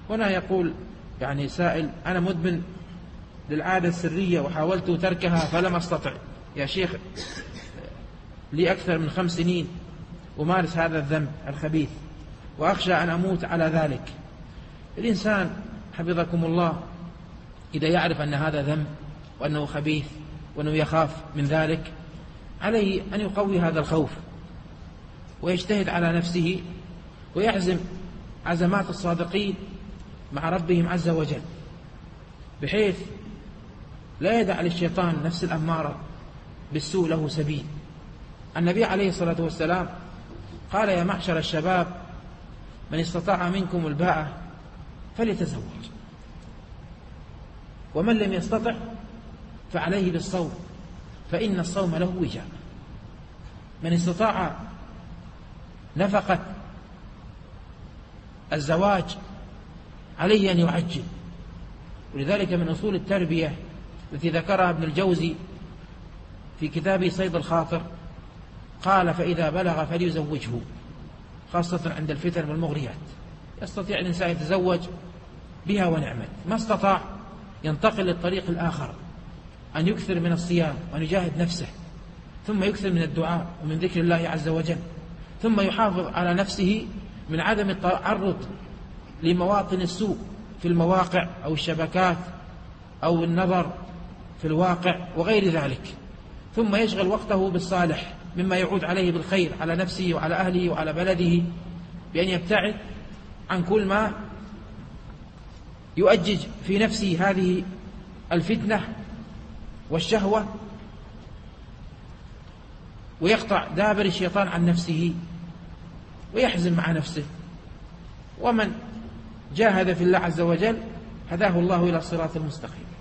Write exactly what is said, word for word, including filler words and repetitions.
هنا يقول يعني سائل: أنا مدمن للعادة السرية وحاولت تركها فلم أستطع يا شيخ، لي أكثر من خمس سنين أمارس هذا الذنب الخبيث وأخشى أن أموت على ذلك. الإنسان حفظكم الله إذا يعرف أن هذا ذنب وأنه خبيث وأنه يخاف من ذلك، عليه أن يقوي هذا الخوف ويجتهد على نفسه ويعزم عزمات الصادقين مع ربهم عز وجل، بحيث لا يدع للشيطان نفس الأمارة بالسوء له سبيل. النبي عليه الصلاة والسلام قال: يا معشر الشباب من استطاع منكم الباءة فليتزوج، ومن لم يستطع فعليه بالصوم فإن الصوم له وجاء. من استطاع نفقة الزواج عليه أن يعجل. ولذلك من أصول التربية التي ذكرها ابن الجوزي في كتابه صيد الخاطر قال: فإذا بلغ فليزوجه، خاصة عند الفتن والمغريات. يستطيع الإنسان يتزوج بها ونعمت، ما استطاع ينتقل للطريق الآخر، أن يكثر من الصيام وأن يجاهد نفسه، ثم يكثر من الدعاء ومن ذكر الله عز وجل، ثم يحافظ على نفسه من عدم التعرض لمواطن السوء في المواقع أو الشبكات أو النظر في الواقع وغير ذلك، ثم يشغل وقته بالصالح مما يعود عليه بالخير على نفسه وعلى أهله وعلى بلده، بأن يبتعد عن كل ما يؤجج في نفسه هذه الفتنة والشهوة، ويقطع دابر الشيطان عن نفسه ويحزم مع نفسه. ومن جاهد في الله عز وجل هداه الله إلى الصراط المستقيم.